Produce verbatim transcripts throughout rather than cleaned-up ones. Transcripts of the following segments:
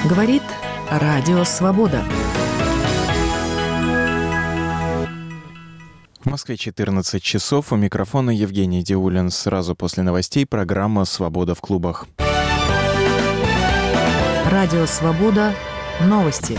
Говорит Радио Свобода. В Москве четырнадцать часов. У микрофона Евгений Диулин. Сразу после новостей программа «Свобода в клубах». Радио Свобода. Новости.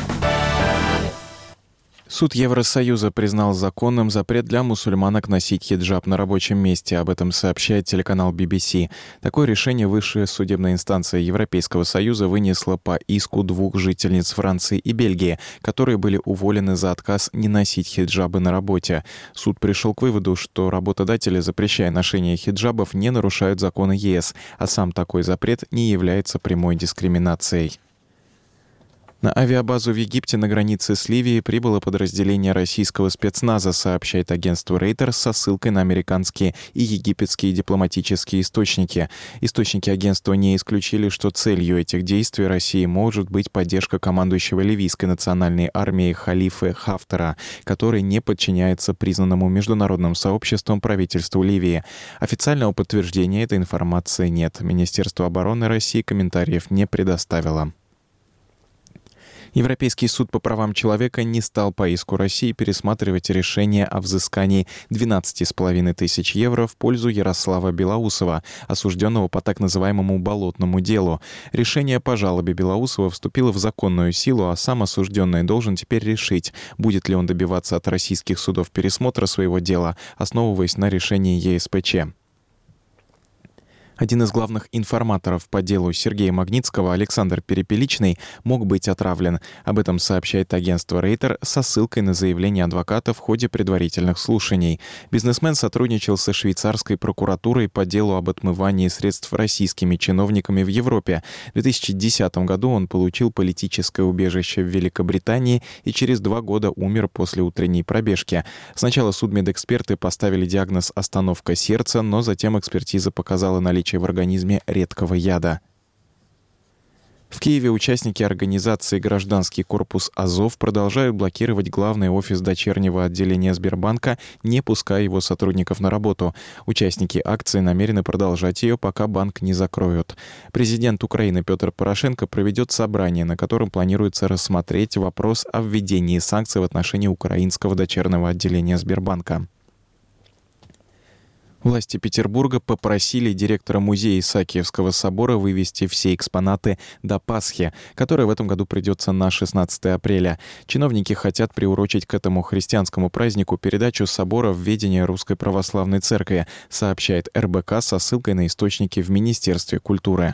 Суд Евросоюза признал законным запрет для мусульманок носить хиджаб на рабочем месте. Об этом сообщает телеканал би би си. Такое решение высшая судебная инстанция Европейского Союза вынесла по иску двух жительниц Франции и Бельгии, которые были уволены за отказ не носить хиджабы на работе. Суд пришел к выводу, что работодатели, запрещая ношение хиджабов, не нарушают законы е эс, а сам такой запрет не является прямой дискриминацией. На авиабазу в Египте на границе с Ливией прибыло подразделение российского спецназа, сообщает агентство Reuters со ссылкой на американские и египетские дипломатические источники. Источники агентства не исключили, что целью этих действий России может быть поддержка командующего ливийской национальной армией Халифы Хафтара, который не подчиняется признанному международным сообществом правительству Ливии. Официального подтверждения этой информации нет. Министерство обороны России комментариев не предоставило. Европейский суд по правам человека не стал по иску России пересматривать решение о взыскании двенадцать с половиной тысяч евро в пользу Ярослава Белоусова, осужденного по так называемому «болотному делу». Решение по жалобе Белоусова вступило в законную силу, а сам осужденный должен теперь решить, будет ли он добиваться от российских судов пересмотра своего дела, основываясь на решении е эс пэ че. Один из главных информаторов по делу Сергея Магнитского, Александр Перепеличный, мог быть отравлен. Об этом сообщает агентство Reuters со ссылкой на заявление адвоката в ходе предварительных слушаний. Бизнесмен сотрудничал со швейцарской прокуратурой по делу об отмывании средств российскими чиновниками в Европе. В две тысячи десятом году он получил политическое убежище в Великобритании и через два года умер после утренней пробежки. Сначала судмедэксперты поставили диагноз «остановка сердца», но затем экспертиза показала наличие в организме редкого яда. В Киеве участники организации «Гражданский корпус Азов» продолжают блокировать главный офис дочернего отделения Сбербанка, не пуская его сотрудников на работу. Участники акции намерены продолжать ее, пока банк не закроют. Президент Украины Петр Порошенко проведет собрание, на котором планируется рассмотреть вопрос о введении санкций в отношении украинского дочернего отделения Сбербанка. Власти Петербурга попросили директора музея Исаакиевского собора вывести все экспонаты до Пасхи, которая в этом году придется на шестнадцатое апреля. Чиновники хотят приурочить к этому христианскому празднику передачу собора в ведение Русской Православной Церкви, сообщает эр бэ ка со ссылкой на источники в Министерстве культуры.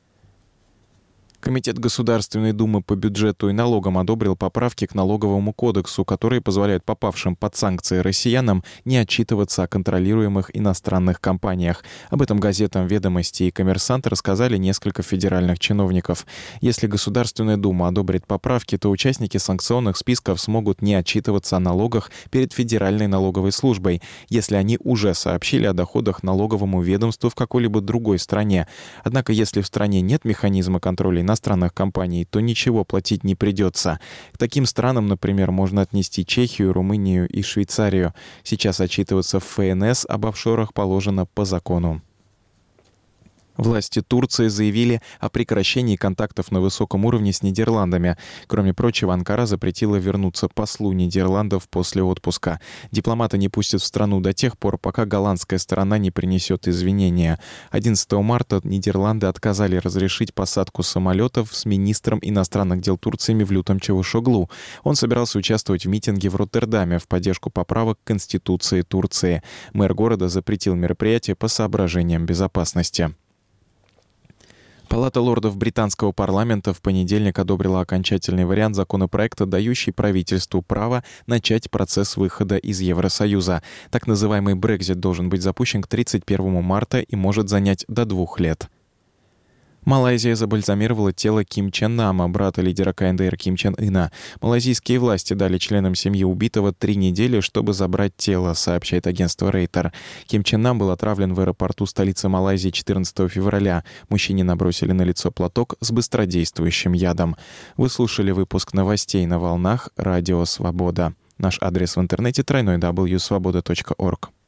Комитет Государственной Думы по бюджету и налогам одобрил поправки к налоговому кодексу, которые позволяют попавшим под санкции россиянам не отчитываться о контролируемых иностранных компаниях. Об этом газетам «Ведомости» и «Коммерсант» рассказали несколько федеральных чиновников. Если Государственная Дума одобрит поправки, то участники санкционных списков смогут не отчитываться о налогах перед Федеральной налоговой службой, если они уже сообщили о доходах налоговому ведомству в какой-либо другой стране. Однако, если в стране нет механизма контроля иностранных компаний, то ничего платить не придется. К таким странам, например, можно отнести Чехию, Румынию и Швейцарию. Сейчас отчитываться в эф эн эс об офшорах положено по закону. Власти Турции заявили о прекращении контактов на высоком уровне с Нидерландами. Кроме прочего, Анкара запретила вернуться послу Нидерландов после отпуска. Дипломата не пустят в страну до тех пор, пока голландская сторона не принесет извинения. одиннадцатого марта Нидерланды отказали разрешить посадку самолетов с министром иностранных дел Турции Мевлютом Чавушоглу. Он собирался участвовать в митинге в Роттердаме в поддержку поправок к Конституции Турции. Мэр города запретил мероприятие по соображениям безопасности. Палата лордов британского парламента в понедельник одобрила окончательный вариант законопроекта, дающий правительству право начать процесс выхода из Евросоюза. Так называемый Брексит должен быть запущен к тридцать первому марта и может занять до двух лет. Малайзия забальзамировала тело Ким Чен Нама, брата лидера ка эн дэ эр Ким Чен Ына. Малайзийские власти дали членам семьи убитого три недели, чтобы забрать тело, сообщает агентство Reuters. Ким Чен Нам был отравлен в аэропорту столицы Малайзии четырнадцатого февраля. Мужчине набросили на лицо платок с быстродействующим ядом. Вы слушали выпуск новостей на волнах Радио Свобода. Наш адрес в интернете тройной дабл ю свобода точка орг.